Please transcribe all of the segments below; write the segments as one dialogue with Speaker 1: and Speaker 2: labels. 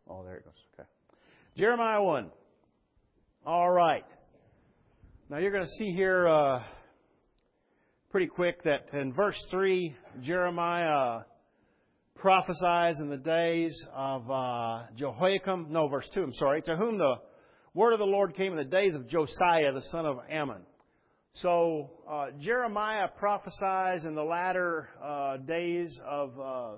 Speaker 1: Oh, there it goes. Okay. Jeremiah 1. All right. Now you're going to see here pretty quick that in verse 3, Jeremiah prophesies in the days of Jehoiakim. No, verse 2, I'm sorry. To whom the word of the Lord came in the days of Josiah, the son of Ammon. So Jeremiah prophesies in the latter days of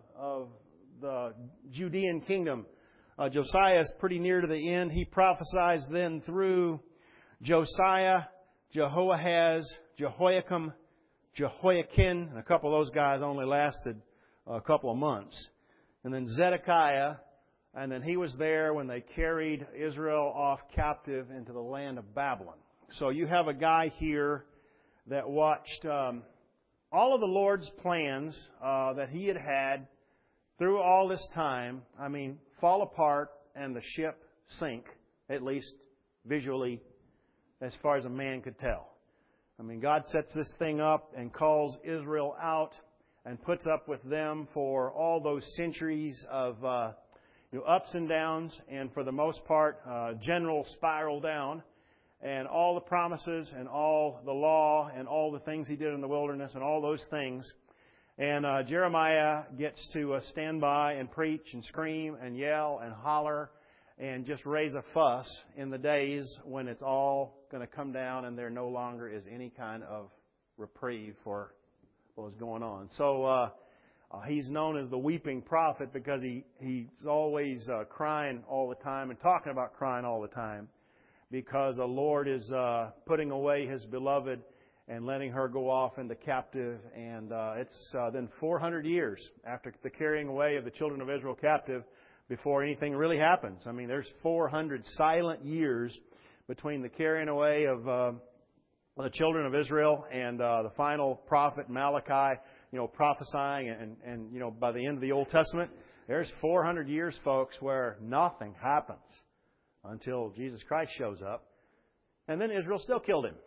Speaker 1: the Judean kingdom. Josiah is pretty near to the end. He prophesies then through Josiah, Jehoahaz, Jehoiakim, Jehoiakim, and a couple of those guys only lasted a couple of months. And then Zedekiah, and then he was there when they carried Israel off captive into the land of Babylon. So you have a guy here that watched all of the Lord's plans that He had had through all this time, fall apart and the ship sink, at least visually, as far as a man could tell. God sets this thing up and calls Israel out and puts up with them for all those centuries of ups and downs, and for the most part, general spiral down. And all the promises and all the law and all the things He did in the wilderness and all those things. And Jeremiah gets to stand by and preach and scream and yell and holler and just raise a fuss in the days when it's all going to come down and there no longer is any kind of reprieve for what was going on. So he's known as the weeping prophet because he's always crying all the time and talking about crying all the time, because the Lord is putting away His beloved and letting her go off into captive. And it's then 400 years after the carrying away of the children of Israel captive before anything really happens. There's 400 silent years between the carrying away of the children of Israel and the final prophet Malachi, prophesying. And by the end of the Old Testament, there's 400 years, folks, where nothing happens until Jesus Christ shows up. And then Israel still killed Him.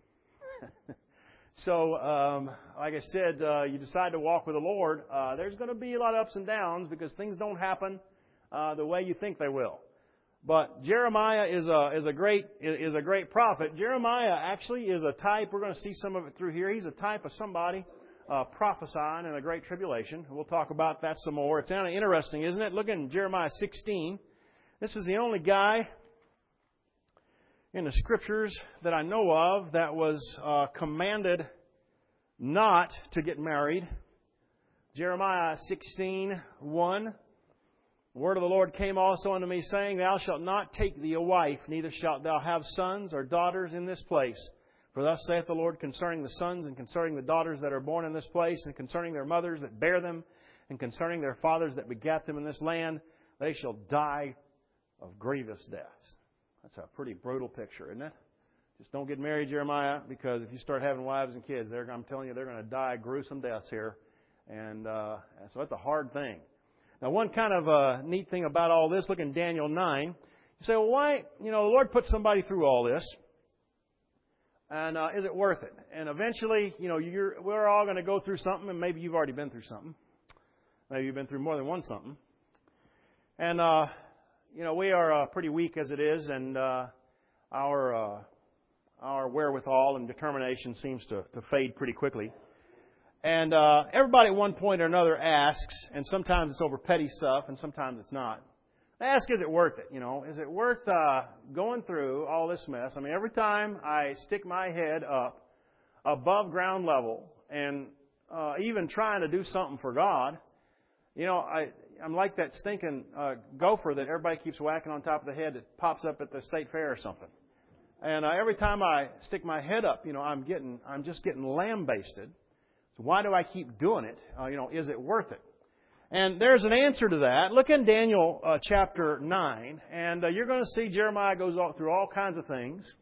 Speaker 1: So, like I said, you decide to walk with the Lord, there's going to be a lot of ups and downs because things don't happen the way you think they will. But Jeremiah is a great prophet. Jeremiah actually is a type. We're going to see some of it through here. He's a type of somebody prophesying in the Great Tribulation. We'll talk about that some more. It's kind of interesting, isn't it? Look in Jeremiah 16. This is the only guy in the Scriptures that I know of that was commanded not to get married. Jeremiah 16:1. The word of the Lord came also unto me, saying, Thou shalt not take thee a wife, neither shalt thou have sons or daughters in this place. For thus saith the Lord concerning the sons and concerning the daughters that are born in this place, and concerning their mothers that bear them, and concerning their fathers that begat them in this land, they shall die of grievous deaths. That's a pretty brutal picture, isn't it? Just don't get married, Jeremiah, because if you start having wives and kids, I'm telling you, they're going to die gruesome deaths here. And so it's a hard thing. Now, one kind of neat thing about all this, look in Daniel 9. You say, well, why? The Lord put somebody through all this. And is it worth it? And eventually, we're all going to go through something, and maybe you've already been through something. Maybe you've been through more than one something. And, we are pretty weak as it is, and our wherewithal and determination seems to fade pretty quickly. And everybody at one point or another asks, and sometimes it's over petty stuff, and sometimes it's not. They ask, is it worth it? Is it worth going through all this mess? Every time I stick my head up above ground level and even trying to do something for God, I'm like that stinking gopher that everybody keeps whacking on top of the head that pops up at the state fair or something. And every time I stick my head up, I'm just getting lambasted. So why do I keep doing it? Is it worth it? And there's an answer to that. Look in Daniel chapter 9, and you're going to see Jeremiah goes through all kinds of things.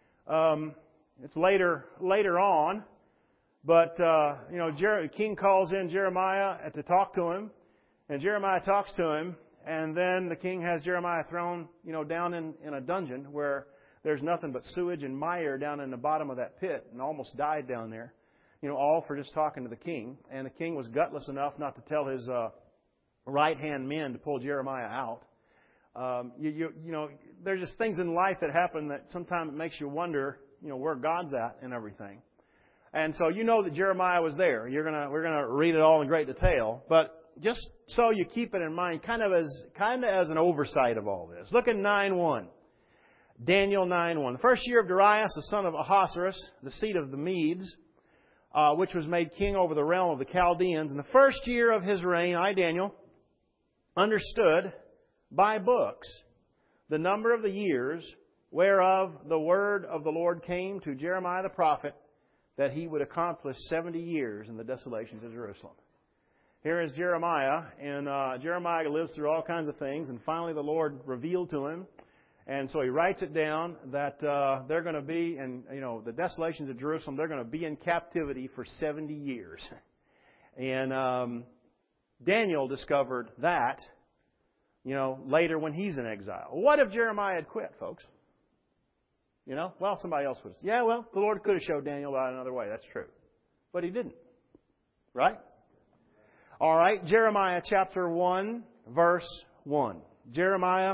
Speaker 1: It's later on, but the king calls in Jeremiah to talk to him, and Jeremiah talks to him, and then the king has Jeremiah thrown down in a dungeon where there's nothing but sewage and mire down in the bottom of that pit, and almost died down there. All for just talking to the king. And the king was gutless enough not to tell his right-hand men to pull Jeremiah out. You know, there's just things in life that happen that sometimes it makes you wonder, you know, where God's at and everything. And so you know that Jeremiah was there. We're gonna read it all in great detail, but just so you keep it in mind, kind of as an oversight of all this. Look at 9:1. Daniel 9:1. The first year of Darius, the son of Ahasuerus, the seat of the Medes, which was made king over the realm of the Chaldeans. In the first year of his reign, I, Daniel, understood by books the number of the years whereof the word of the Lord came to Jeremiah the prophet, that he would accomplish 70 years in the desolations of Jerusalem. Here is Jeremiah, and Jeremiah lives through all kinds of things, and finally the Lord revealed to him, and so he writes it down that they're going to be, and you know, the desolations of Jerusalem, they're going to be in captivity for 70 years. And Daniel discovered that, you know, later when he's in exile. What if Jeremiah had quit, folks? You know, well, somebody else would have. Yeah, well, the Lord could have showed Daniel about another way. That's true. But he didn't. Right? All right, Jeremiah chapter 1, verse 1. Jeremiah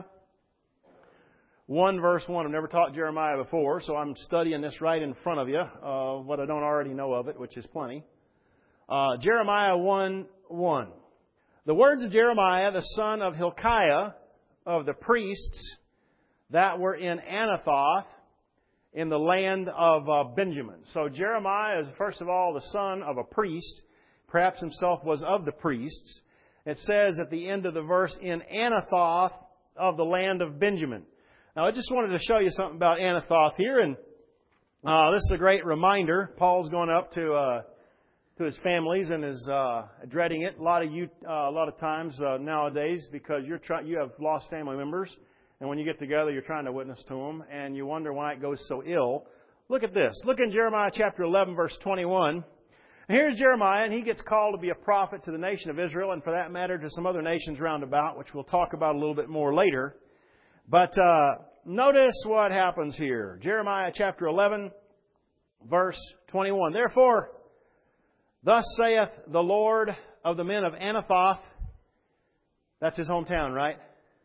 Speaker 1: 1, verse 1. I've never taught Jeremiah before, so I'm studying this right in front of you, what I don't already know of it, which is plenty. Jeremiah 1, 1. The words of Jeremiah, the son of Hilkiah, of the priests that were in Anathoth, in the land of Benjamin. So Jeremiah is, first of all, the son of a priest. Perhaps himself was of the priests. It says at the end of the verse, in Anathoth of the land of Benjamin. Now, I just wanted to show you something about Anathoth here, and this is a great reminder. Paul's going up to his families and is dreading it. A lot of times nowadays, because you have lost family members, and when you get together, you're trying to witness to them, and you wonder why it goes so ill. Look at this. Look in Jeremiah chapter 11, verse 21. And here's Jeremiah, and he gets called to be a prophet to the nation of Israel, and for that matter, to some other nations round about, which we'll talk about a little bit more later. But notice what happens here. Jeremiah chapter 11, verse 21. Therefore, thus saith the Lord of the men of Anathoth, that's his hometown, right?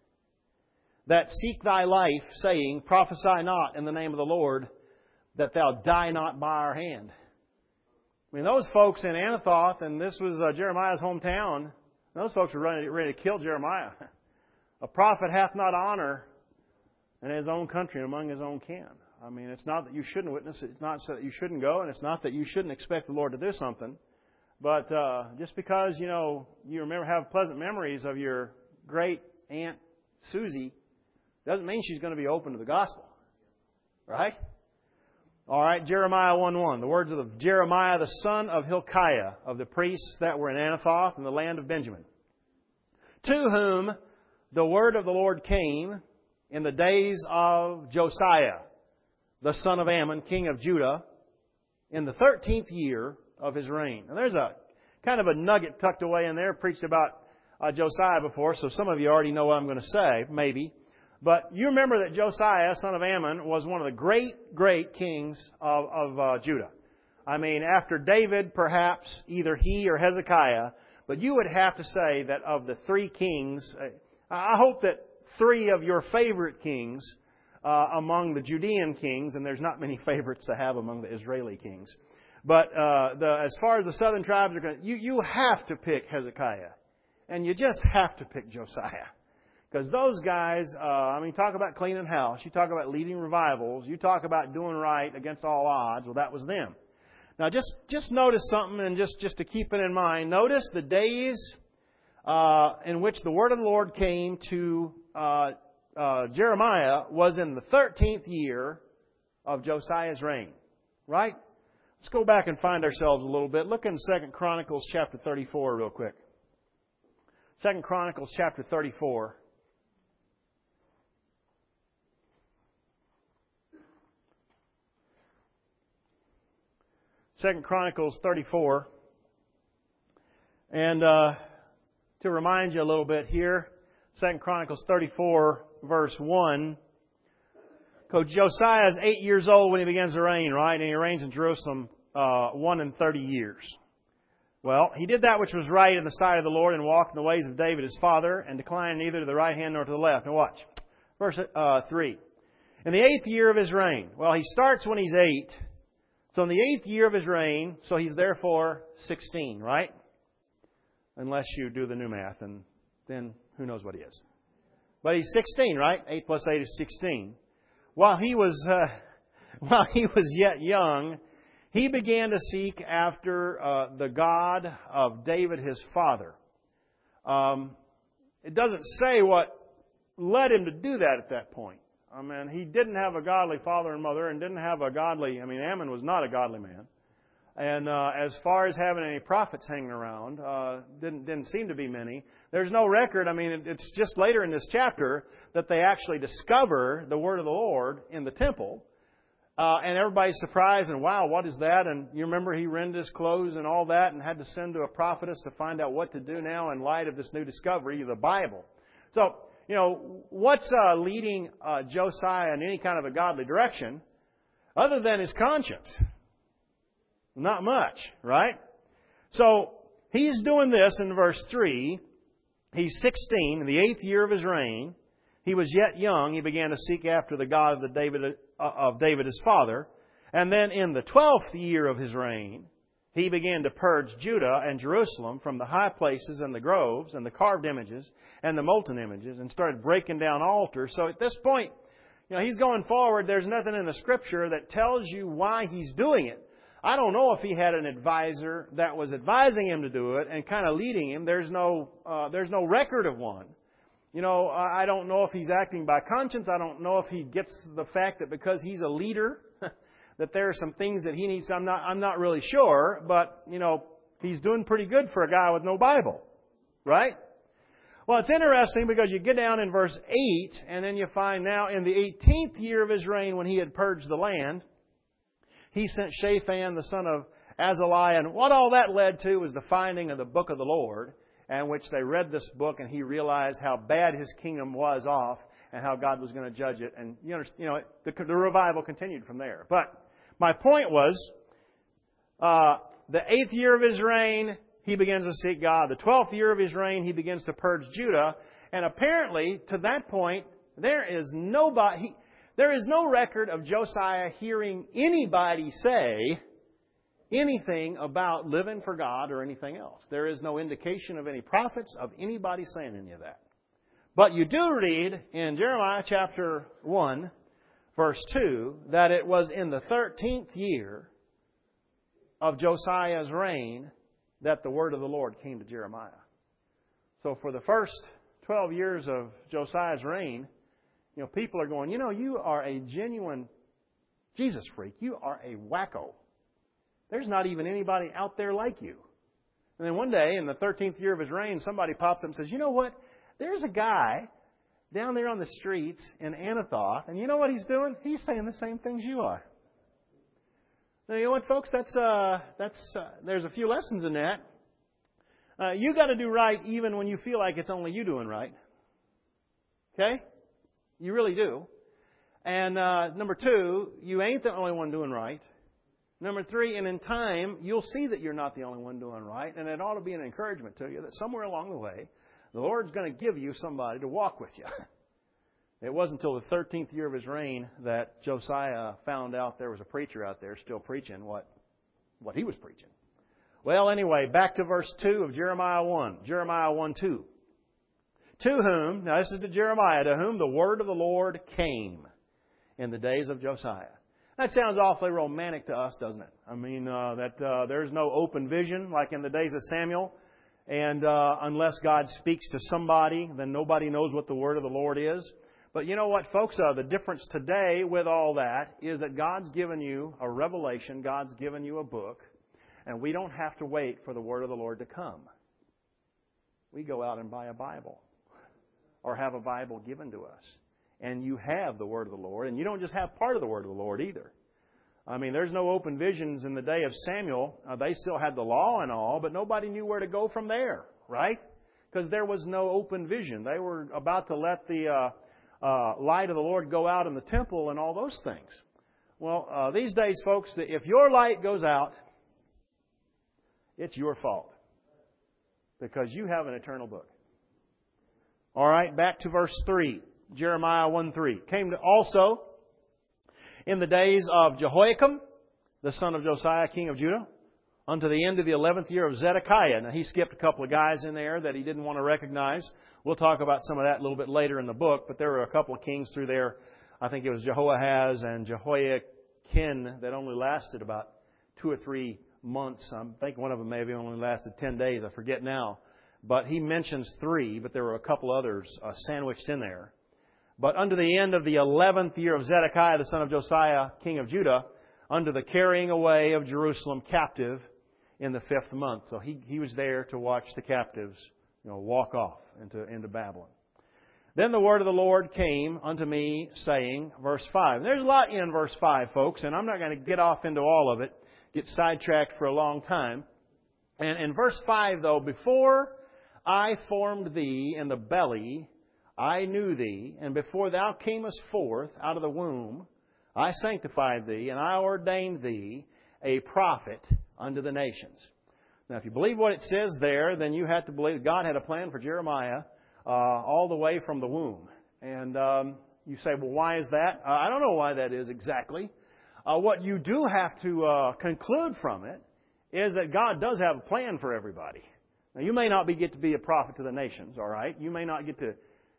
Speaker 1: That seek thy life, saying, prophesy not in the name of the Lord, that thou die not by our hand. I mean, those folks in Anathoth, and this was Jeremiah's hometown, those folks were ready to kill Jeremiah. A prophet hath not honor in his own country and among his own kin. I mean, it's not that you shouldn't witness it. It's not that you shouldn't go, and it's not that you shouldn't expect the Lord to do something. But just because, you know, you have pleasant memories of your great Aunt Susie doesn't mean she's going to be open to the gospel. Right? All right, Jeremiah 1:1. The words of Jeremiah, the son of Hilkiah, of the priests that were in Anathoth in the land of Benjamin, to whom the word of the Lord came in the days of Josiah, the son of Ammon, king of Judah, in the 13th year of his reign. And there's a kind of a nugget tucked away in there. Preached about Josiah before, so some of you already know what I'm going to say, maybe. But you remember that Josiah, son of Ammon, was one of the great kings of Judah. I mean, after David, perhaps either he or Hezekiah, but you would have to say that of the three kings, I hope that three of your favorite kings among the Judean kings, and there's not many favorites to have among the Israeli kings, but as far as the southern tribes are concerned, you have to pick Hezekiah, and you just have to pick Josiah. Because those guys, talk about cleaning house. You talk about leading revivals. You talk about doing right against all odds. Well, that was them. Now, just notice something, and just to keep it in mind. Notice the days in which the word of the Lord came to Jeremiah was in the 13th year of Josiah's reign. Right? Let's go back and find ourselves a little bit. Look in 2 Chronicles chapter 34 real quick. 2 Chronicles chapter 34. 2 Chronicles 34. And to remind you a little bit here, 2 Chronicles 34, verse 1. Because Josiah is 8 years old when he begins to reign, right? And he reigns in Jerusalem 1 and 30 years. Well, he did that which was right in the sight of the Lord and walked in the ways of David his father and declined neither to the right hand nor to the left. Now watch. Verse 3. In the 8th year of his reign. Well, he starts when he's 8. So in the 8th year of his reign, so he's therefore 16, right? Unless you do the new math, and then who knows what he is. But he's 16, right? 8 plus 8 is 16. While he was yet young, he began to seek after the God of David his father. It doesn't say what led him to do that at that point. I mean, he didn't have a godly father and mother and didn't have a godly... Ammon was not a godly man. And as far as having any prophets hanging around, didn't seem to be many. There's no record. It's just later in this chapter that they actually discover the word of the Lord in the temple. And everybody's surprised and, wow, what is that? And you remember he rent his clothes and all that and had to send to a prophetess to find out what to do now in light of this new discovery, the Bible. So, what's leading Josiah in any kind of a godly direction other than his conscience? Not much, right? So, he's doing this in verse 3. He's 16, in the 8th year of his reign. He was yet young. He began to seek after the God of David his father. And then in the 12th year of his reign, he began to purge Judah and Jerusalem from the high places and the groves and the carved images and the molten images and started breaking down altars. So at this point, he's going forward. There's nothing in the Scripture that tells you why he's doing it. I don't know if he had an advisor that was advising him to do it and kind of leading him. There's no record of one. I don't know if he's acting by conscience. I don't know if he gets the fact that because he's a leader, that there are some things that he needs. I'm not really sure, but he's doing pretty good for a guy with no Bible, right? Well, it's interesting because you get down in verse 8, and then you find now in the 18th year of his reign, when he had purged the land, he sent Shaphan the son of Azaliah, and what all that led to was the finding of the book of the Lord, in which they read this book, and he realized how bad his kingdom was off, and how God was going to judge it. And the revival continued from there. But my point was, the 8th year of his reign, he begins to seek God. The 12th year of his reign, he begins to purge Judah. And apparently, to that point, there is no record of Josiah hearing anybody say anything about living for God or anything else. There is no indication of any prophets, of anybody saying any of that. But you do read in Jeremiah chapter 1, verse 2, that it was in the 13th year of Josiah's reign that the word of the Lord came to Jeremiah. So for the first 12 years of Josiah's reign, people are going, you are a genuine Jesus freak. You are a wacko. There's not even anybody out there like you. And then one day, in the 13th year of his reign, somebody pops up and says, you know what? There's a guy down there on the streets in Anathoth, and you know what he's doing? He's saying the same things you are. Now, you know what, folks? There's a few lessons in that. You got to do right even when you feel like it's only you doing right. Okay? You really do. And number 2, you ain't the only one doing right. Number 3, and in time, you'll see that you're not the only one doing right, and it ought to be an encouragement to you that somewhere along the way, the Lord's going to give you somebody to walk with you. It wasn't until the 13th year of his reign that Josiah found out there was a preacher out there still preaching what he was preaching. Well, anyway, back to verse 2 of Jeremiah 1. Jeremiah 1:2. To whom, now this is to Jeremiah, to whom the word of the Lord came in the days of Josiah. That sounds awfully romantic to us, doesn't it? There's no open vision like in the days of Samuel. And unless God speaks to somebody, then nobody knows what the word of the Lord is. But you know what, folks? The difference today with all that is that God's given you a revelation. God's given you a book. And we don't have to wait for the word of the Lord to come. We go out and buy a Bible or have a Bible given to us. And you have the word of the Lord. And you don't just have part of the word of the Lord either. There's no open visions in the day of Samuel. They still had the law and all, but nobody knew where to go from there, right? Because there was no open vision. They were about to let the light of the Lord go out in the temple and all those things. Well, these days, folks, if your light goes out, it's your fault. because you have an eternal book. All right, back to verse 3. Jeremiah 1:3. Came to also in the days of Jehoiakim, the son of Josiah, king of Judah, unto the end of the 11th year of Zedekiah. Now, he skipped a couple of guys in there that he didn't want to recognize. We'll talk about some of that a little bit later in the book, but there were a couple of kings through there. I think it was Jehoahaz and Jehoiakim that only lasted about 2 or 3 months. I think one of them maybe only lasted 10 days. I forget now. But he mentions 3, but there were a couple others sandwiched in there. But unto the end of the 11th year of Zedekiah, the son of Josiah, king of Judah, unto the carrying away of Jerusalem captive in the 5th month. So he was there to watch the captives, walk off into Babylon. Then the word of the Lord came unto me, saying, verse 5. And there's a lot in verse 5, folks, and I'm not going to get off into all of it, get sidetracked for a long time. And in verse 5, though, before I formed thee in the belly, I knew thee, and before thou camest forth out of the womb, I sanctified thee, and I ordained thee a prophet unto the nations. Now, if you believe what it says there, then you have to believe God had a plan for Jeremiah all the way from the womb. And you say, well, why is that? I don't know why that is exactly. What you do have to conclude from it is that God does have a plan for everybody. Now, you may not get to be a prophet to the nations, all right? You may not get to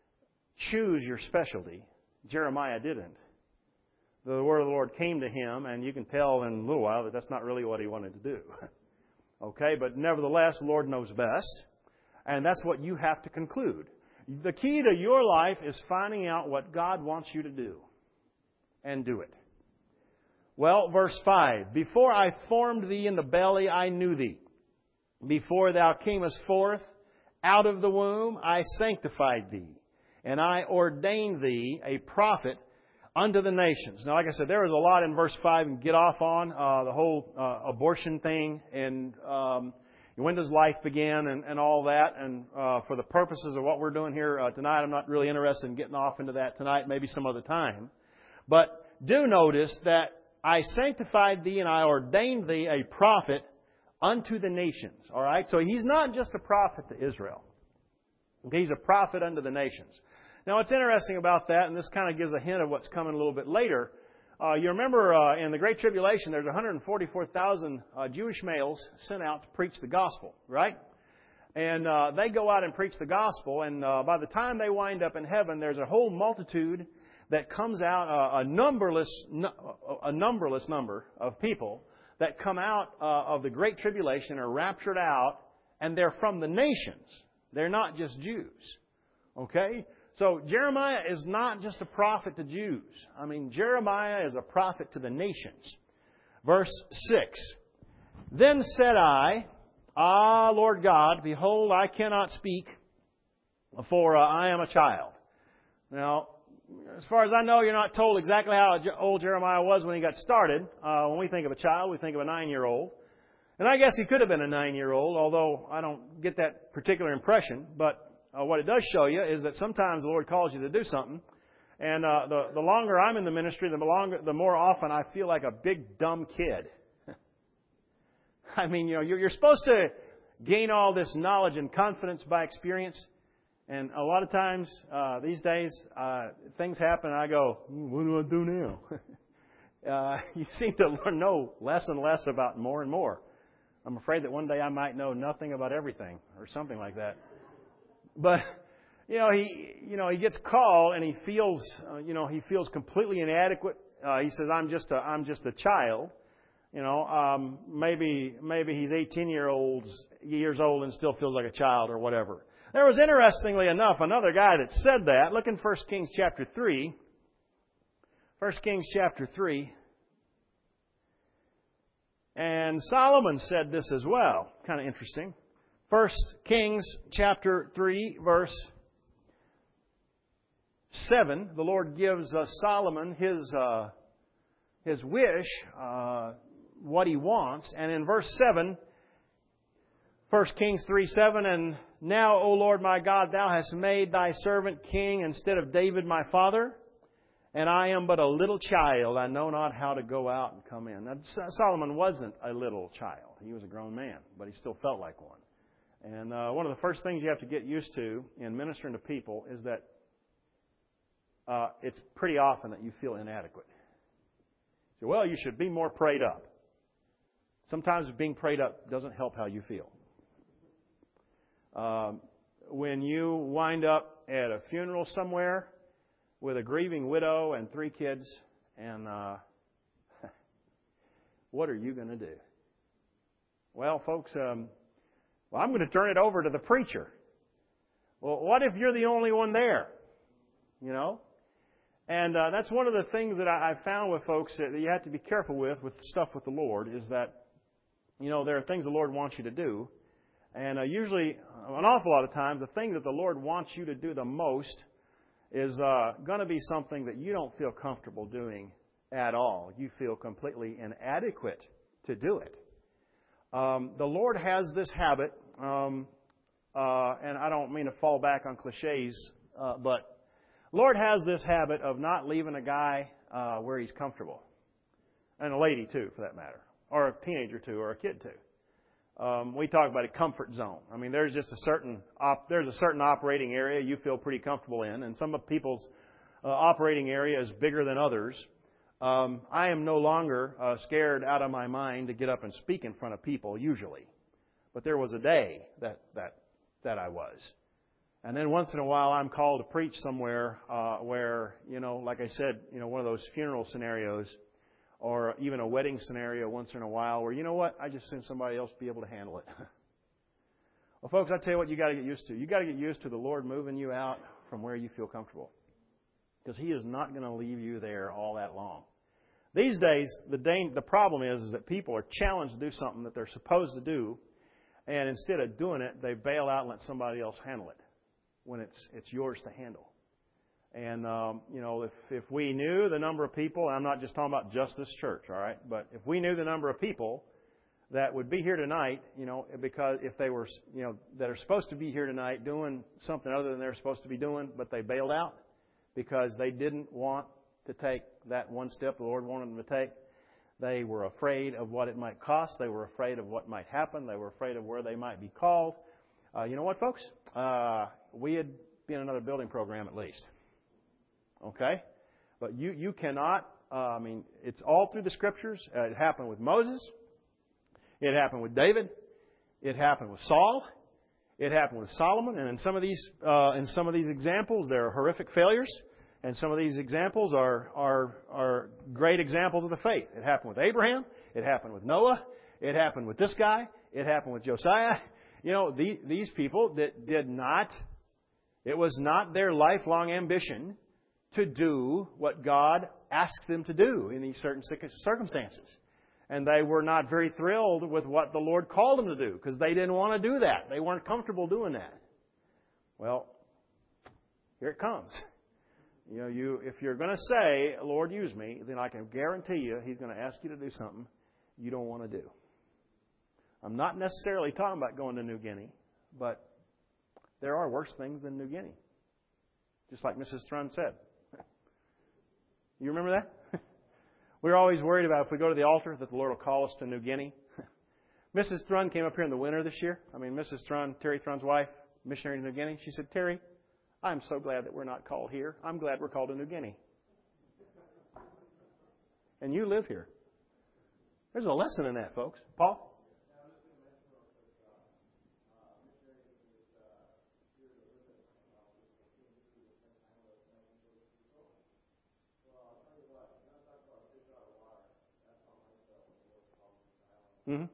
Speaker 1: choose your specialty. Jeremiah didn't. The word of the Lord came to him, and you can tell in a little while that that's not really what he wanted to do. Okay, but nevertheless, the Lord knows best, and that's what you have to conclude. The key to your life is finding out what God wants you to do, and do it. Well, verse 5, before I formed thee in the belly, I knew thee. Before thou camest forth out of the womb, I sanctified thee, and I ordained thee a prophet unto the nations. Now, like I said, there was a lot in verse 5 and get off on, the whole abortion thing, and when does life begin, and all that. And for the purposes of what we're doing here tonight, I'm not really interested in getting off into that tonight, maybe some other time. But do notice that I sanctified thee and I ordained thee a prophet unto the nations. All right? So he's not just a prophet to Israel. Okay, he's a prophet unto the nations. Now, what's interesting about that, and this kind of gives a hint of what's coming a little bit later, you remember in the Great Tribulation, there's 144,000 Jewish males sent out to preach the gospel, right? And they go out and preach the gospel, and by the time they wind up in heaven, there's a whole multitude that comes out, a numberless number of people that come out of the Great Tribulation are raptured out, and they're from the nations. They're not just Jews. Okay? So Jeremiah is not just a prophet to Jews. I mean, Jeremiah is a prophet to the nations. Verse 6. Then said I, Ah, Lord God, behold, I cannot speak, for I am a child. Now, as far as I know, you're not told exactly how old Jeremiah was when he got started. When we think of a child, we think of a 9-year-old. And I guess he could have been a 9-year-old, although I don't get that particular impression. But what it does show you is that sometimes the Lord calls you to do something. And the longer I'm in the ministry, the more often I feel like a big, dumb kid. I mean, you're supposed to gain all this knowledge and confidence by experience. And a lot of times, these days, things happen and I go, what do I do now? You seem to know less and less about more and more. I'm afraid that one day I might know nothing about everything or something like that. But, he gets called and he feels completely inadequate. He says, I'm just a child. Maybe he's 18 years old and still feels like a child or whatever. There was, interestingly enough, another guy that said that. Look in 1 Kings chapter 3. 1 Kings chapter 3. And Solomon said this as well. Kind of interesting. 1 Kings chapter 3, verse 7. The Lord gives Solomon his wish, what he wants. And in verse 7, 1 Kings 3:7, and now, O Lord my God, thou hast made thy servant king instead of David my father, and I am but a little child. I know not how to go out and come in. Now, Solomon wasn't a little child. He was a grown man, but he still felt like one. And one of the first things you have to get used to in ministering to people is that it's pretty often that you feel inadequate. So, well, you should be more prayed up. Sometimes being prayed up doesn't help how you feel. When you wind up at a funeral somewhere with a grieving widow and 3 kids, and what are you going to do? Well, folks, I'm going to turn it over to the preacher. Well, what if you're the only one there? You know? And that's one of the things that I found with folks that you have to be careful with stuff with the Lord, is that, you know, there are things the Lord wants you to do. And usually, an awful lot of times, the thing that the Lord wants you to do the most is going to be something that you don't feel comfortable doing at all. You feel completely inadequate to do it. The Lord has this habit, and I don't mean to fall back on cliches, but Lord has this habit of not leaving a guy where he's comfortable. And a lady, too, for that matter. Or a teenager, too, or a kid, too. We talk about a comfort zone. I mean, there's just a certain operating area you feel pretty comfortable in, and some of people's operating area is bigger than others. I am no longer scared out of my mind to get up and speak in front of people, usually. But there was a day that I was. And then once in a while I'm called to preach somewhere where, you know, like I said, you know, one of those funeral scenarios, or even a wedding scenario once in a while where, you know what, I just send somebody else to be able to handle it. Well, folks, I tell you what you got to get used to. You got to get used to the Lord moving you out from where you feel comfortable. Because He is not going to leave you there all that long. These days, the problem is that people are challenged to do something that they're supposed to do, and instead of doing it, they bail out and let somebody else handle it when it's yours to handle. And, you know, if we knew the number of people, and I'm not just talking about just this church, all right, but if we knew the number of people that would be here tonight, you know, because if they were, you know, that are supposed to be here tonight doing something other than they're supposed to be doing, but they bailed out because they didn't want to take that one step the Lord wanted them to take. They were afraid of what it might cost. They were afraid of what might happen. They were afraid of where they might be called. You know what, folks? We'd be in another building program at least. Okay? But you cannot, I mean, it's all through the Scriptures. It happened with Moses. It happened with David. It happened with Saul. It happened with Solomon. And in some of these examples, there are horrific failures. And some of these examples are great examples of the faith. It happened with Abraham. It happened with Noah. It happened with this guy. It happened with Josiah. You know, these people that did not, it was not their lifelong ambition to do what God asked them to do in these certain circumstances. And they were not very thrilled with what the Lord called them to do because they didn't want to do that. They weren't comfortable doing that. Well, here it comes. You know, if you're going to say, Lord, use me, then I can guarantee you He's going to ask you to do something you don't want to do. I'm not necessarily talking about going to New Guinea, but there are worse things than New Guinea. Just like Mrs. Trun said. You remember that? We're always worried about if we go to the altar that the Lord will call us to New Guinea. Mrs. Trun came up here in the winter this year. I mean, Mrs. Trun, Terry Trun's wife, missionary to New Guinea. She said, Terry, I'm so glad that we're not called here. I'm glad we're called to New Guinea. And you live here. There's a lesson in that, folks. Paul? Mm-hmm.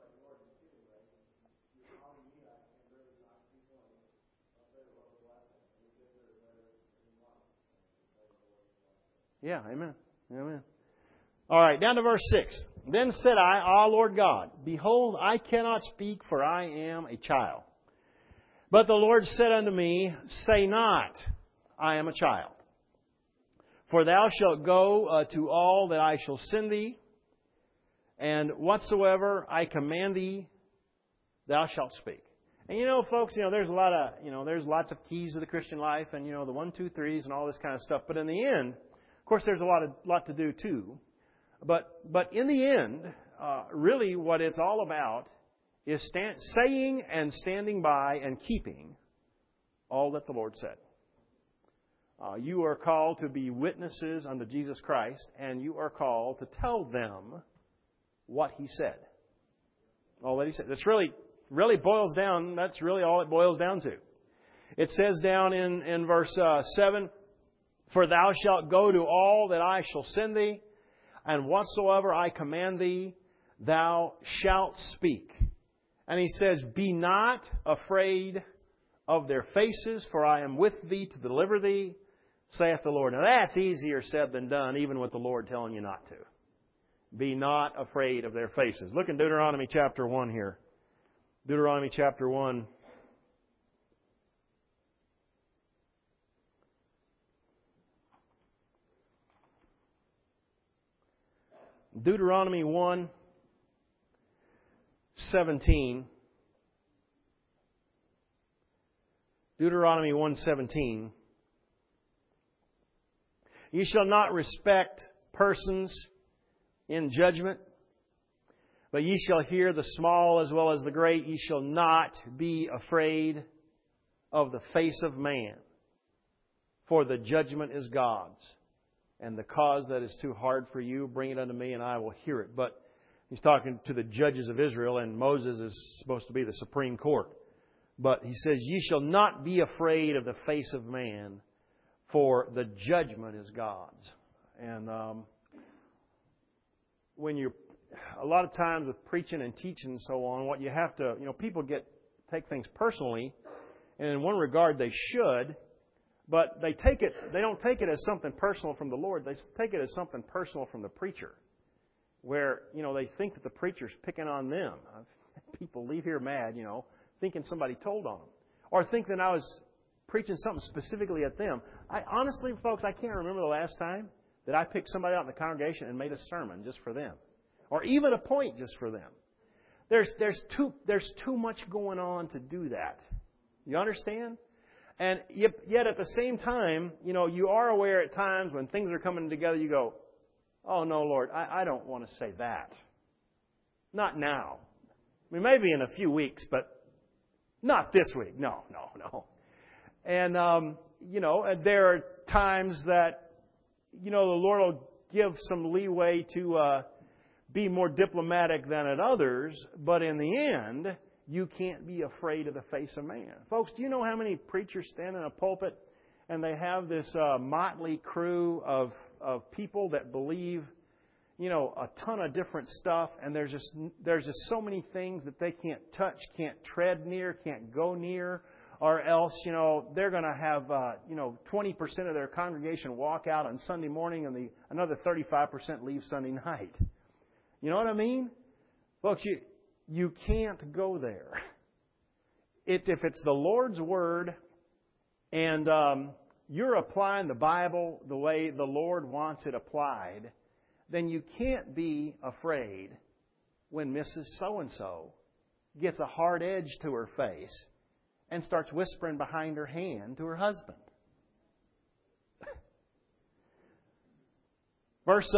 Speaker 1: Yeah, amen. Amen. All right, down to verse 6. Then said I, Ah, Lord God, behold, I cannot speak, for I am a child. But the Lord said unto me, Say not, I am a child. For thou shalt go to all that I shall send thee, and whatsoever I command thee, thou shalt speak. And you know, folks, there's there's lots of keys to the Christian life, and the 1, 2, 3s and all this kind of stuff. But in the end, of course, there's a lot to do too. But in the end, really, what it's all about is saying and standing by and keeping all that the Lord said. You are called to be witnesses unto Jesus Christ, and you are called to tell them what He said. All that He said. This really boils down, that's really all it boils down to. It says down in verse 7, For thou shalt go to all that I shall send thee, and whatsoever I command thee, thou shalt speak. And He says, Be not afraid of their faces, for I am with thee to deliver thee, saith the Lord. Now that's easier said than done, even with the Lord telling you not to. Be not afraid of their faces. Look in Deuteronomy chapter 1 here. Deuteronomy chapter 1. Deuteronomy 1:17. Deuteronomy 1:17. Ye shall not respect persons in judgment, but ye shall hear the small as well as the great. Ye shall not be afraid of the face of man, for the judgment is God's. And the cause that is too hard for you, bring it unto me, and I will hear it. But He's talking to the judges of Israel, and Moses is supposed to be the supreme court. But He says, Ye shall not be afraid of the face of man, for the judgment is God's. And a lot of times with preaching and teaching and so on, what you have to, people take things personally, and in one regard they should, but they don't take it as something personal from the Lord. They take it as something personal from the preacher, where, they think that the preacher's picking on them. People leave here mad, thinking somebody told on them, or think that I was preaching something specifically at them. Honestly, folks, I can't remember the last time that I picked somebody out in the congregation and made a sermon just for them, or even a point just for them. There's too much going on to do that. You understand? And yet at the same time, you are aware at times when things are coming together, you go, oh no, Lord, I don't want to say that. Not now. I mean, maybe in a few weeks, but not this week. No. And, there are times that, the Lord will give some leeway to be more diplomatic than at others, but in the end, you can't be afraid of the face of man. Folks, do you know how many preachers stand in a pulpit and they have this motley crew of people that believe, a ton of different stuff, and there's just so many things that they can't touch, can't tread near, can't go near, or else, they're going to have, 20% of their congregation walk out on Sunday morning and another 35% leave Sunday night. You know what I mean? Folks, you can't go there. If it's the Lord's Word and you're applying the Bible the way the Lord wants it applied, then you can't be afraid when Mrs. So-and-so gets a hard edge to her face and starts whispering behind her hand to her husband. Verse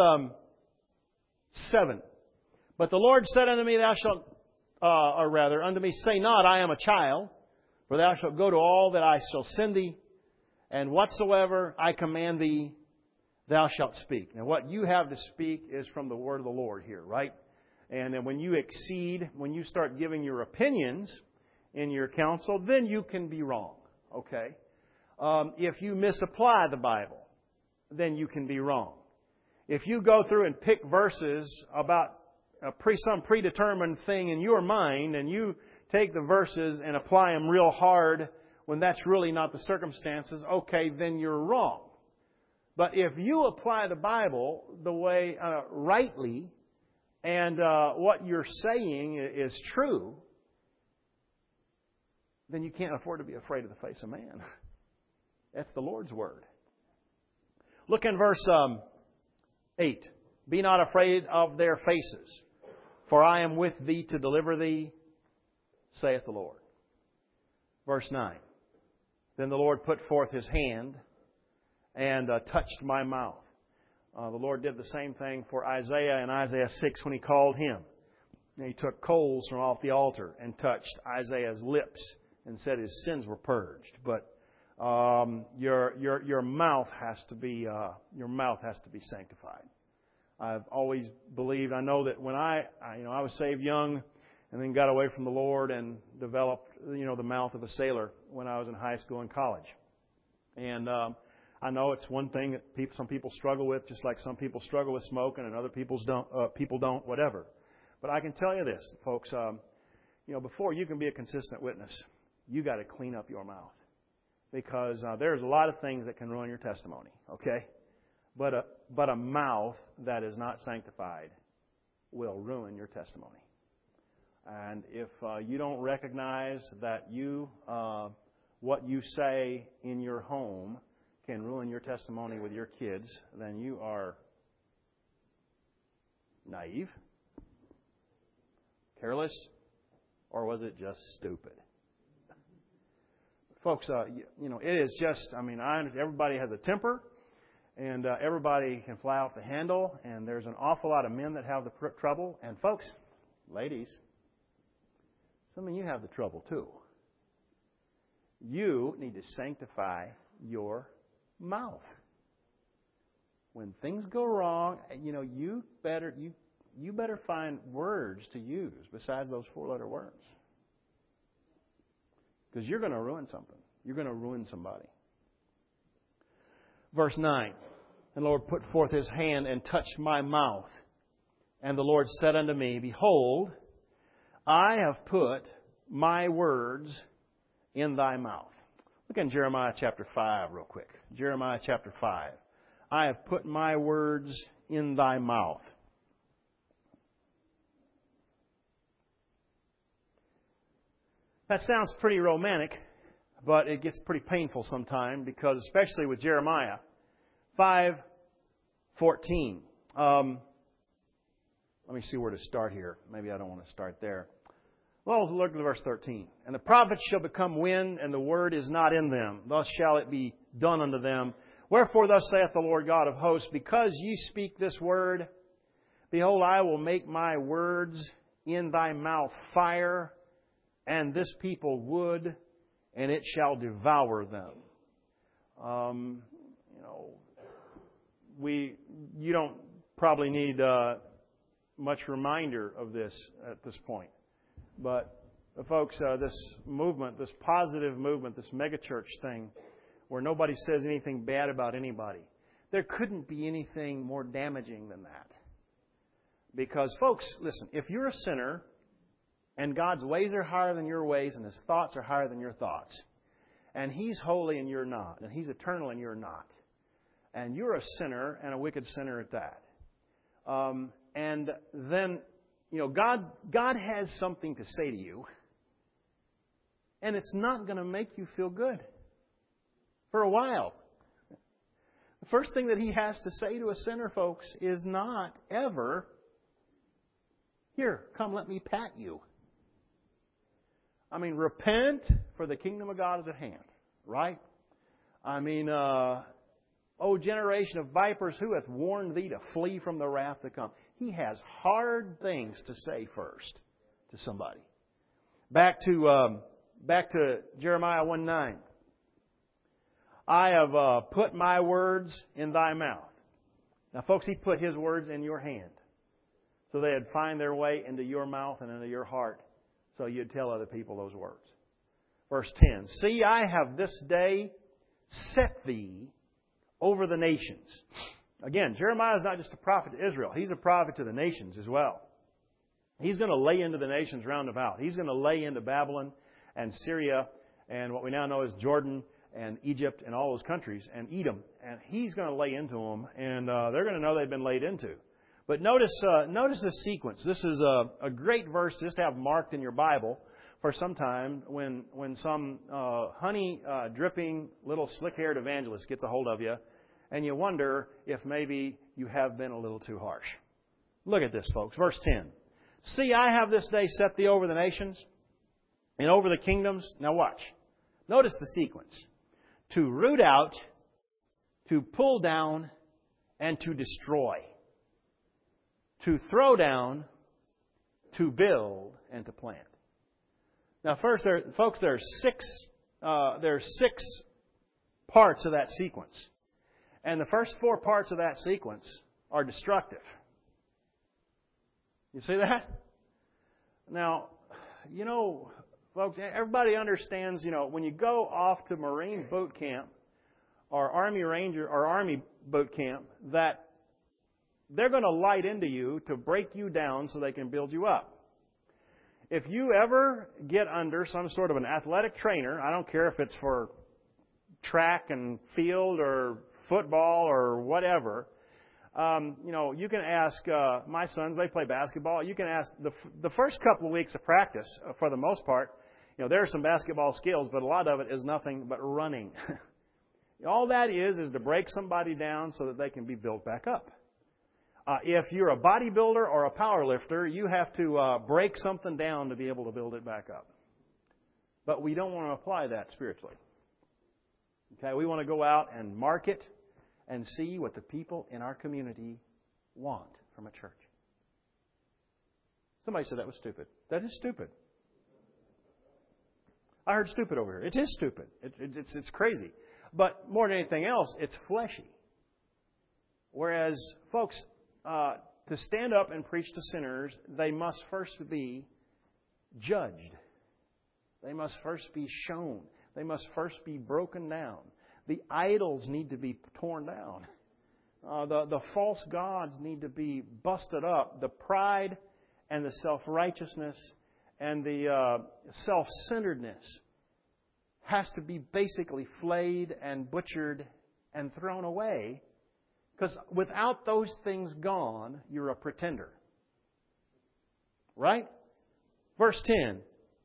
Speaker 1: 7. But the Lord said unto me, unto me, say not, I am a child, for thou shalt go to all that I shall send thee, and whatsoever I command thee, thou shalt speak. Now, what you have to speak is from the word of the Lord here, right? And then when you start giving your opinions in your counsel, then you can be wrong, okay? If you misapply the Bible, then you can be wrong. If you go through and pick verses about some predetermined thing in your mind, and you take the verses and apply them real hard when that's really not the circumstances, okay, then you're wrong. But if you apply the Bible the way rightly, and what you're saying is true, then you can't afford to be afraid of the face of man. That's the Lord's Word. Look in verse 8. Be not afraid of their faces, for I am with thee to deliver thee, saith the Lord. Verse 9. Then the Lord put forth His hand and touched my mouth. The Lord did the same thing for Isaiah in Isaiah 6 when He called him. And he took coals from off the altar and touched Isaiah's lips and said his sins were purged. But your mouth has to be sanctified. I've always believed. I know that when I was saved young, and then got away from the Lord and developed the mouth of a sailor when I was in high school and college. And I know it's one thing that some people struggle with, just like some people struggle with smoking and other people don't, whatever. But I can tell you this, folks. Before you can be a consistent witness, you got to clean up your mouth, because there's a lot of things that can ruin your testimony. Okay, but a mouth that is not sanctified will ruin your testimony. And if you don't recognize that what you say in your home can ruin your testimony with your kids, then you are naive, careless, or was it just stupid? Folks, it is just, everybody has a temper, and everybody can fly off the handle, and there's an awful lot of men that have the trouble. And folks, ladies, some of you have the trouble too. You need to sanctify your mouth. When things go wrong, you better find words to use besides those 4-letter words. Because you're going to ruin something. You're going to ruin somebody. Verse 9. And the Lord put forth His hand and touched my mouth. And the Lord said unto me, Behold, I have put my words in thy mouth. Look in Jeremiah chapter 5 real quick. Jeremiah chapter 5. I have put my words in thy mouth. That sounds pretty romantic, but it gets pretty painful sometimes, because especially with Jeremiah 5:14. Let me see where to start here. Maybe I don't want to start there. Well, look at verse 13. And the prophets shall become wind, and the word is not in them. Thus shall it be done unto them. Wherefore thus saith the Lord God of hosts, because ye speak this word, behold, I will make my words in thy mouth fire, and this people wood, and it shall devour them. You don't probably need much reminder of this at this point. But folks, this movement, this positive movement, this megachurch thing, where nobody says anything bad about anybody, there couldn't be anything more damaging than that. Because, folks, listen, if you're a sinner, and God's ways are higher than your ways, and His thoughts are higher than your thoughts, and He's holy and you're not, and He's eternal and you're not, and you're a sinner, and a wicked sinner at that, and then, God has something to say to you, and it's not going to make you feel good for a while. The first thing that He has to say to a sinner, folks, is not ever, here, come, let me pat you. Repent, for the kingdom of God is at hand, right? O generation of vipers, who hath warned thee to flee from the wrath to come? He has hard things to say first to somebody. Back to Jeremiah 1:9. I have put my words in thy mouth. Now, folks, He put His words in your hand, so they'd find their way into your mouth and into your heart, so you'd tell other people those words. Verse 10. See, I have this day set thee over the nations. Again, Jeremiah is not just a prophet to Israel. He's a prophet to the nations as well. He's going to lay into the nations round about. He's going to lay into Babylon and Syria and what we now know as Jordan and Egypt and all those countries and Edom. And He's going to lay into them, and they're going to know they've been laid into. But notice the sequence. This is a great verse just to have marked in your Bible for some time when some honey-dripping little slick-haired evangelist gets a hold of you, and you wonder if maybe you have been a little too harsh. Look at this, folks. Verse 10. See, I have this day set thee over the nations and over the kingdoms. Now watch. Notice the sequence. To root out, to pull down, and to destroy. To throw down, to build, and to plant. Now, first, folks, there are six parts of that sequence. And the first 4 parts of that sequence are destructive. You see that? Now, folks, everybody understands, when you go off to Marine boot camp or Army Ranger or Army boot camp, that they're going to light into you to break you down so they can build you up. If you ever get under some sort of an athletic trainer, I don't care if it's for track and field or football or whatever, you can ask my sons, they play basketball. You can ask the first couple of weeks of practice, for the most part, there are some basketball skills, but a lot of it is nothing but running. All that is to break somebody down so that they can be built back up. If you're a bodybuilder or a power lifter, you have to break something down to be able to build it back up. But we don't want to apply that spiritually. Okay, we want to go out and market and see what the people in our community want from a church. Somebody said that was stupid. That is stupid. I heard stupid over here. It is stupid. It's crazy. But more than anything else, it's fleshy. Whereas, folks, to stand up and preach to sinners, they must first be judged. They must first be shown. They must first be broken down. The idols need to be torn down. The false gods need to be busted up. The pride and the self-righteousness and the self-centeredness has to be basically flayed and butchered and thrown away. Because without those things gone, you're a pretender. Right? Verse 10.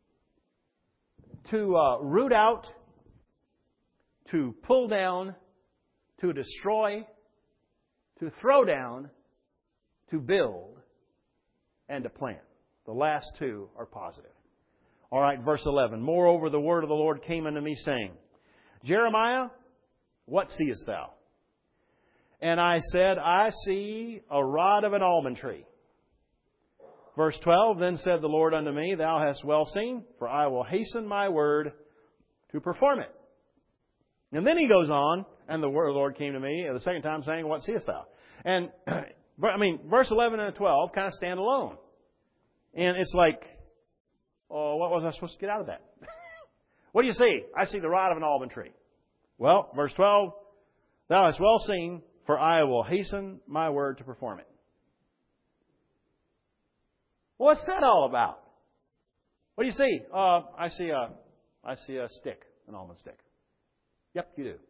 Speaker 1: To root out, to pull down, to destroy, to throw down, to build, and to plant. The last 2 are positive. All right, verse 11. Moreover, the word of the Lord came unto me, saying, Jeremiah, what seest thou? And I said, I see a rod of an almond tree. Verse 12, Then said the Lord unto me, Thou hast well seen, for I will hasten my word to perform it. And then he goes on, and the word of the Lord came to me the second time, saying, What seest thou? And, verse 11 and 12 kind of stand alone. And it's like, oh, what was I supposed to get out of that? What do you see? I see the rod of an almond tree. Well, verse 12, Thou hast well seen, for I will hasten my word to perform it. What's that all about? What do you see? I see a stick, an almond stick. Yep, you do.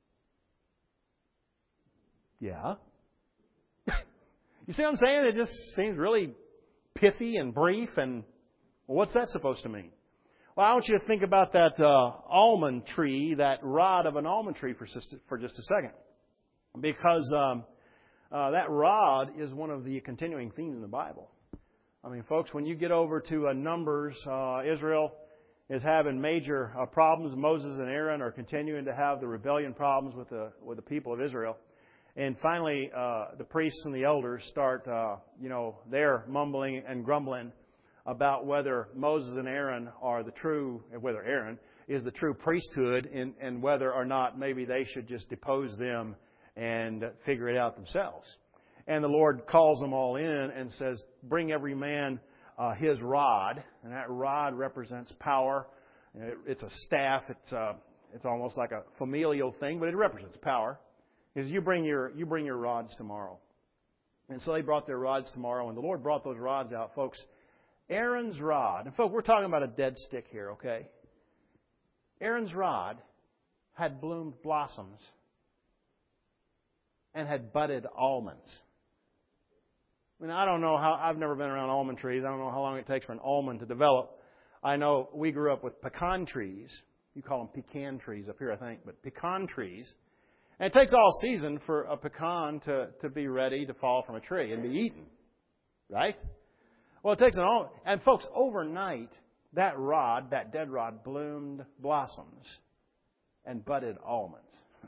Speaker 1: Yeah. You see what I'm saying? It just seems really pithy and brief. And well, what's that supposed to mean? Well, I want you to think about that almond tree, that rod of an almond tree for just a second. Because that rod is one of the continuing themes in the Bible. I mean, folks, when you get over to Numbers, Israel is having major problems. Moses and Aaron are continuing to have the rebellion problems with the people of Israel. And finally, the priests and the elders start, they're mumbling and grumbling about whether Moses and Aaron are whether Aaron is the true priesthood, and whether or not maybe they should just depose them and figure it out themselves. And the Lord calls them all in and says, bring every man his rod. And that rod represents power. It's a staff. It's almost like a familial thing, but it represents power. Because you bring your rods tomorrow. And so they brought their rods tomorrow, and the Lord brought those rods out, folks. Aaron's rod, and folks, we're talking about a dead stick here, okay? Aaron's rod had bloomed blossoms and had budded almonds. I mean, I don't know how, I've never been around almond trees. I don't know how long it takes for an almond to develop. I know we grew up with pecan trees. You call them pecan trees up here, I think, but pecan trees. And it takes all season for a pecan to be ready to fall from a tree and be eaten. Right? Well, it takes an almond. And folks, overnight, that dead rod, bloomed blossoms and budded almonds.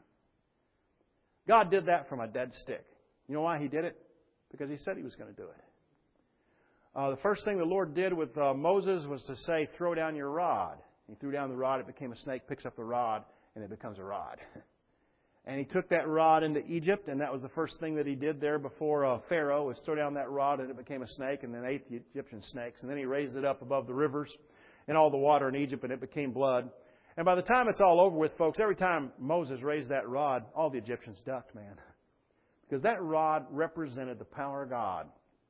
Speaker 1: God did that from a dead stick. You know why He did it? Because He said He was going to do it. The first thing the Lord did with Moses was to say, throw down your rod. He threw down the rod, it became a snake, picks up the rod, and it becomes a rod. And he took that rod into Egypt, and that was the first thing that he did there before Pharaoh, was throw down that rod, and it became a snake, and then ate the Egyptian snakes. And then he raised it up above the rivers and all the water in Egypt, and it became blood. And by the time it's all over with, folks, every time Moses raised that rod, all the Egyptians ducked, man. Because that rod represented the power of God.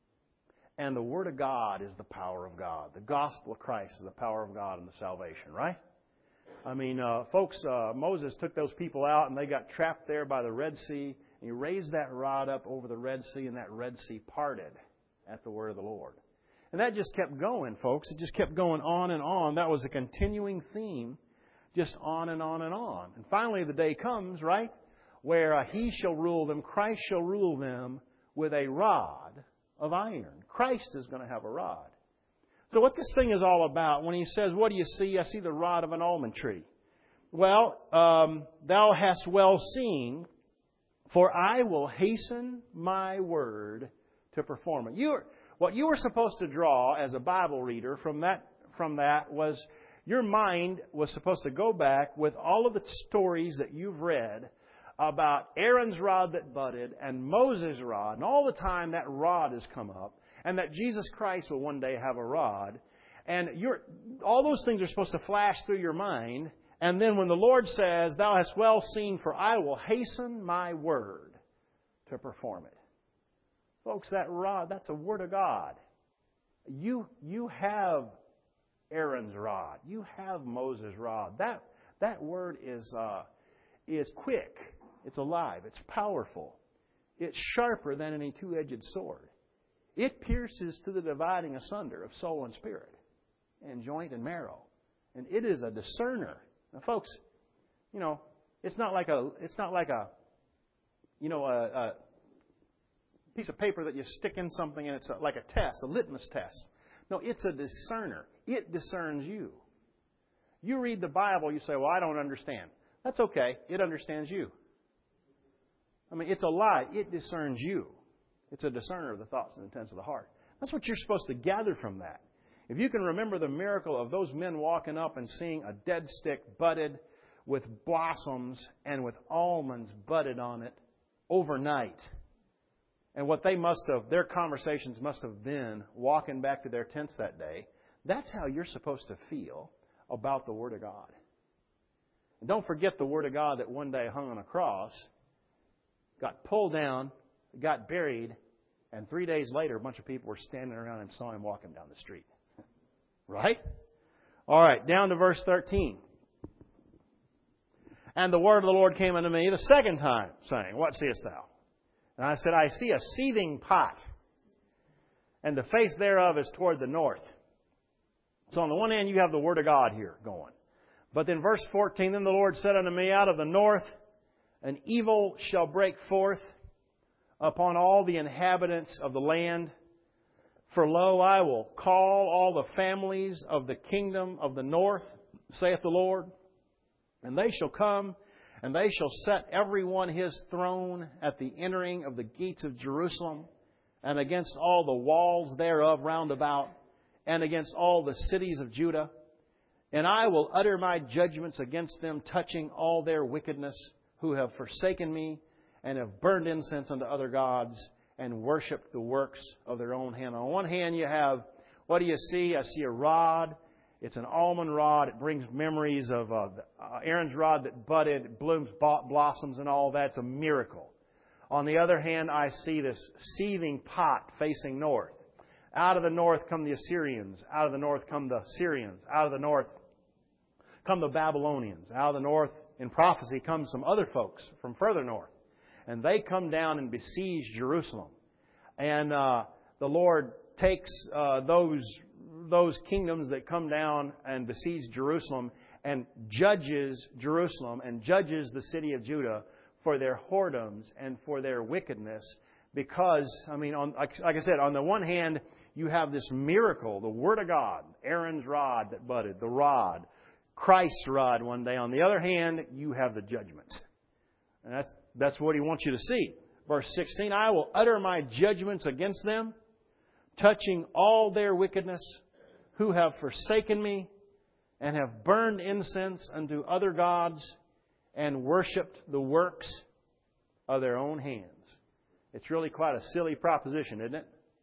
Speaker 1: And the Word of God is the power of God. The gospel of Christ is the power of God and the salvation, right? I mean, folks, Moses took those people out and they got trapped there by the Red Sea. And he raised that rod up over the Red Sea, and that Red Sea parted at the word of the Lord. And that just kept going, folks. It just kept going on and on. That was a continuing theme, just on and on and on. And finally the day comes, right, where He shall rule them, Christ shall rule them with a rod of iron. Christ is going to have a rod. So what this thing is all about, when He says, what do you see? I see the rod of an almond tree. Well, thou hast well seen, for I will hasten my word to perform it. What you were supposed to draw as a Bible reader from that was your mind was supposed to go back with all of the stories that you've read about Aaron's rod that budded and Moses' rod, and all the time that rod has come up, and that Jesus Christ will one day have a rod. And all those things are supposed to flash through your mind. And then when the Lord says, thou hast well seen, for I will hasten my word to perform it. Folks, that rod, that's a word of God. You have Aaron's rod. You have Moses' rod. That word is quick. It's alive. It's powerful. It's sharper than any two-edged sword. It pierces to the dividing asunder of soul and spirit, and joint and marrow. And it is a discerner. Now, folks, it's not like a piece of paper that you stick in something and it's like a test, a litmus test. No, it's a discerner. It discerns you. You read the Bible, you say, well, I don't understand. That's okay. It understands you. I mean, it's alive. It discerns you. It's a discerner of the thoughts and intents of the heart. That's what you're supposed to gather from that. If you can remember the miracle of those men walking up and seeing a dead stick budded with blossoms and with almonds budded on it overnight, and what their conversations must have been walking back to their tents that day, that's how you're supposed to feel about the Word of God. And don't forget the Word of God that one day hung on a cross, got pulled down, got buried, and 3 days later, a bunch of people were standing around and saw Him walking down the street. Right? All right, down to verse 13. And the word of the Lord came unto me the second time, saying, what seest thou? And I said, I see a seething pot, and the face thereof is toward the north. So on the one hand, you have the Word of God here going. But then verse 14, then the Lord said unto me, out of the north an evil shall break forth upon all the inhabitants of the land. For lo, I will call all the families of the kingdom of the north, saith the Lord, and they shall come, and they shall set every one his throne at the entering of the gates of Jerusalem, and against all the walls thereof round about, and against all the cities of Judah. And I will utter my judgments against them, touching all their wickedness, who have forsaken me, and have burned incense unto other gods, and worshipped the works of their own hand. On one hand, you have, what do you see? I see a rod. It's an almond rod. It brings memories of Aaron's rod that budded, it blooms, blossoms, and all that. It's a miracle. On the other hand, I see this seething pot facing north. Out of the north come the Assyrians. Out of the north come the Syrians. Out of the north come the Babylonians. Out of the north, in prophecy, come some other folks from further north. And they come down and besiege Jerusalem. And the Lord takes those kingdoms that come down and besiege Jerusalem and judges Jerusalem and judges the city of Judah for their whoredoms and for their wickedness. Because, like I said, on the one hand, you have this miracle, the Word of God, Aaron's rod that budded, the rod, Christ's rod one day. On the other hand, you have the judgment. And that's what He wants you to see. Verse 16, I will utter my judgments against them, touching all their wickedness, who have forsaken me, and have burned incense unto other gods, and worshipped the works of their own hands. It's really quite a silly proposition, isn't it?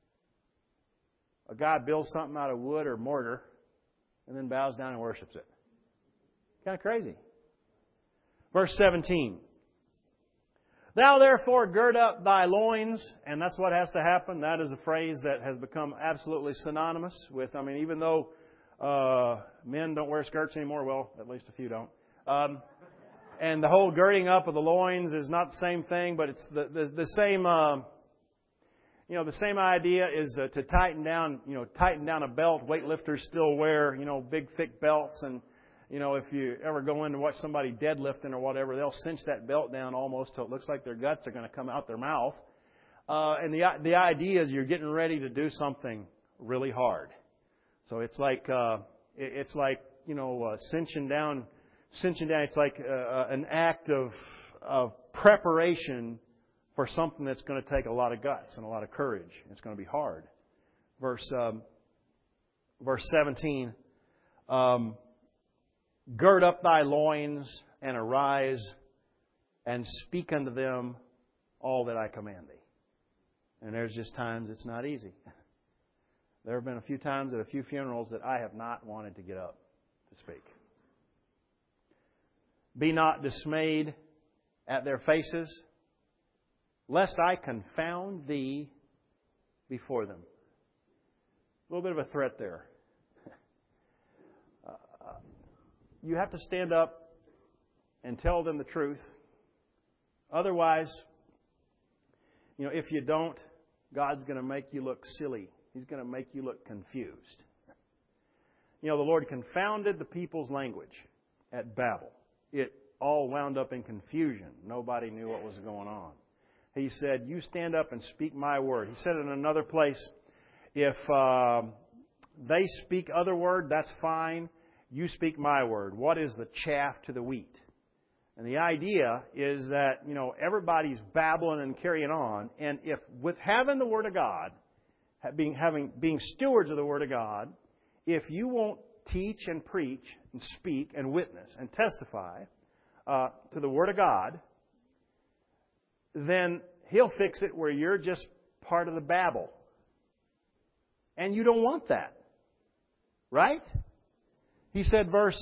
Speaker 1: A guy builds something out of wood or mortar, and then bows down and worships it. Kind of crazy. Verse 17. Thou therefore gird up thy loins, and that's what has to happen. That is a phrase that has become absolutely synonymous with, even though men don't wear skirts anymore, well, at least a few don't. And the whole girding up of the loins is not the same thing, but it's the same, the same idea is to tighten down a belt. Weightlifters still wear, big thick belts, and if you ever go in to watch somebody deadlifting or whatever, they'll cinch that belt down almost till it looks like their guts are going to come out their mouth. And the idea is you're getting ready to do something really hard. So it's like cinching down. It's like an act of preparation for something that's going to take a lot of guts and a lot of courage. It's going to be hard. Verse 17. Gird up thy loins and arise and speak unto them all that I command thee. And there's just times it's not easy. There have been a few times at a few funerals that I have not wanted to get up to speak. Be not dismayed at their faces, lest I confound thee before them. A little bit of a threat there. You have to stand up and tell them the truth. Otherwise, if you don't, God's going to make you look silly. He's going to make you look confused. The Lord confounded the people's language at Babel. It all wound up in confusion. Nobody knew what was going on. He said, you stand up and speak my word. He said in another place, if they speak other word, that's fine. You speak my word. What is the chaff to the wheat? And the idea is that, everybody's babbling and carrying on. And if with having the Word of God, being stewards of the Word of God, if you won't teach and preach and speak and witness and testify to the Word of God, then He'll fix it where you're just part of the babble. And you don't want that. Right? He said, verse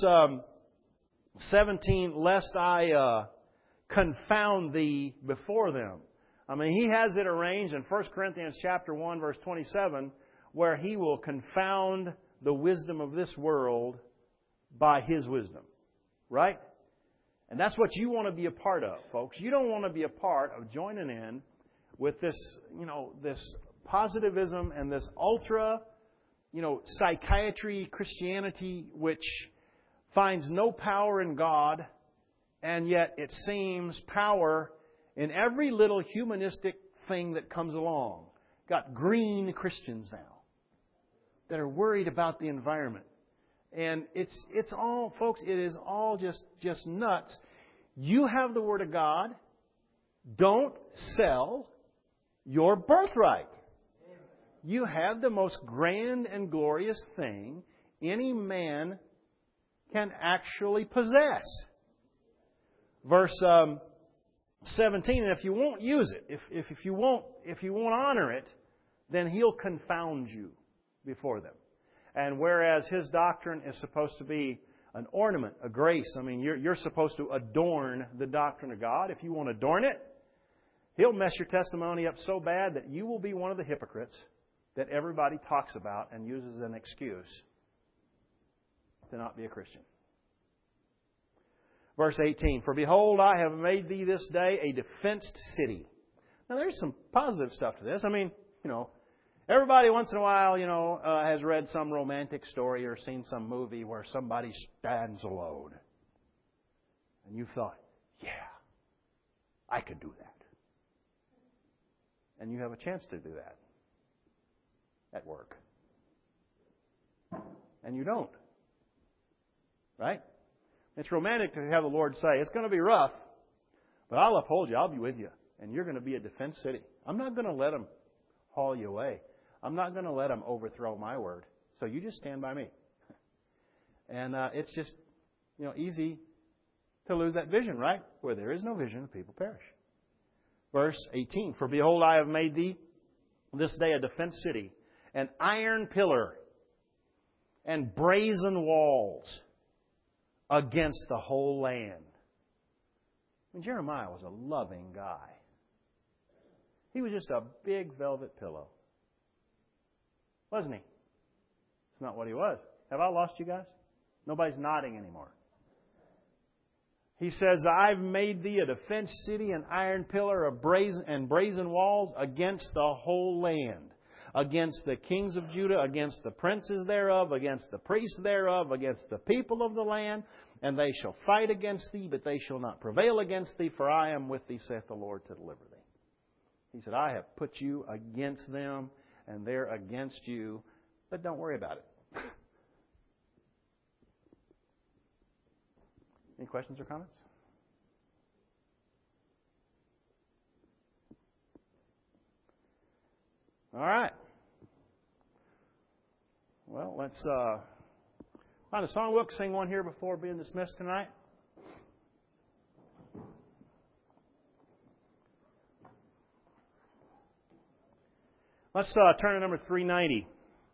Speaker 1: 17, lest I confound thee before them. He has it arranged in 1 Corinthians chapter 1, verse 27, where He will confound the wisdom of this world by His wisdom. Right? And that's what you want to be a part of, folks. You don't want to be a part of joining in with this, this positivism and this ultra, psychiatry Christianity, which finds no power in God, and yet it seems power in every little humanistic thing that comes along. Got green Christians now that are worried about the environment. And it's all, folks, it is all just nuts. You have the Word of God. Don't sell your birthright. You have the most grand and glorious thing any man can actually possess. Verse 17, and if you won't use it, if you won't honor it, then He'll confound you before them. And whereas His doctrine is supposed to be an ornament, a grace, you're supposed to adorn the doctrine of God. If you won't adorn it, He'll mess your testimony up so bad that you will be one of the hypocrites that everybody talks about and uses as an excuse to not be a Christian. Verse 18, for behold, I have made thee this day a defenced city. Now there's some positive stuff to this. Everybody once in a while, has read some romantic story or seen some movie where somebody stands alone. And you thought, yeah, I could do that. And you have a chance to do that at work. And you don't. Right? It's romantic to have the Lord say, it's going to be rough, but I'll uphold you. I'll be with you. And you're going to be a defense city. I'm not going to let them haul you away. I'm not going to let them overthrow my word. So you just stand by me. And it's just, easy to lose that vision, right? Where there is no vision, the people perish. Verse 18, for behold, I have made thee this day a defense city, an iron pillar and brazen walls against the whole land. Jeremiah was a loving guy. He was just a big velvet pillow. Wasn't he? It's not what he was. Have I lost you guys? Nobody's nodding anymore. He says, I've made thee a defense city, an iron pillar of brazen walls against the whole land. Against the kings of Judah, against the princes thereof, against the priests thereof, against the people of the land. And they shall fight against thee, but they shall not prevail against thee, for I am with thee, saith the Lord, to deliver thee. He said, I have put you against them, and they're against you, but don't worry about it. Any questions or comments? All right. Well, let's find a songbook, sing one here before being dismissed tonight. Let's turn to number 390.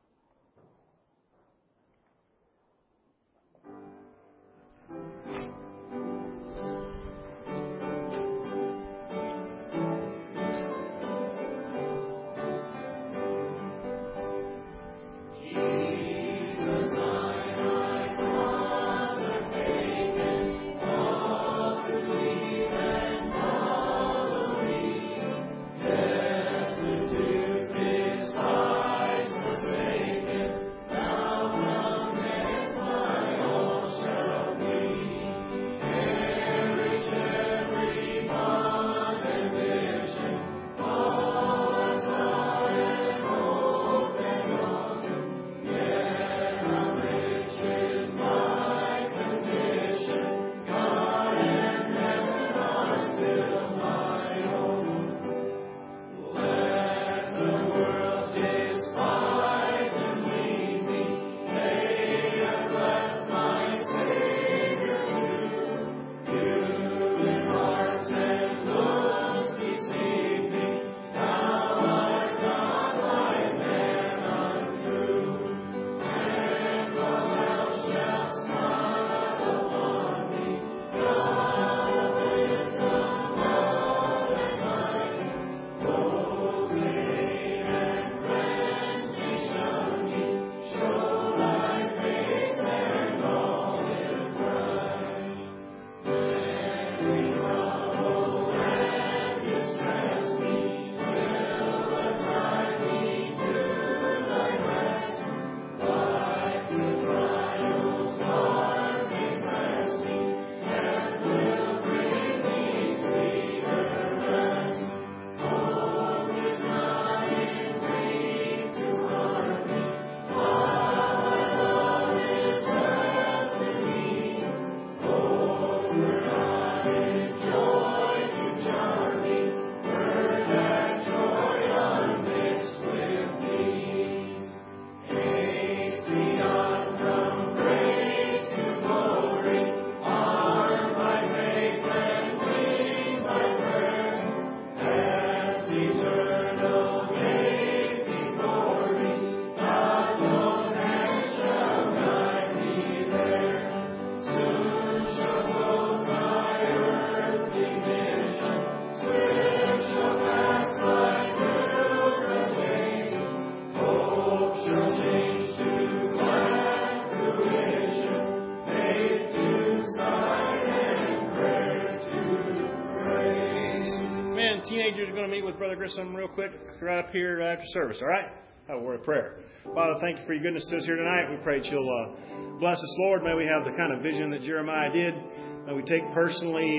Speaker 1: Teenagers are going to meet with Brother Grissom real quick right up here after service, all right? Have a word of prayer. Father, thank you for your goodness to us here tonight. We pray that you'll bless us, Lord. May we have the kind of vision that Jeremiah did. May we take personally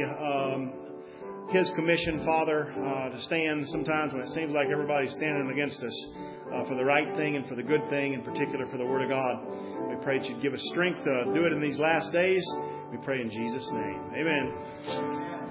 Speaker 1: his commission, Father, to stand sometimes when it seems like everybody's standing against us for the right thing and for the good thing, in particular for the Word of God. We pray that you'd give us strength to do it in these last days. We pray in Jesus' name. Amen.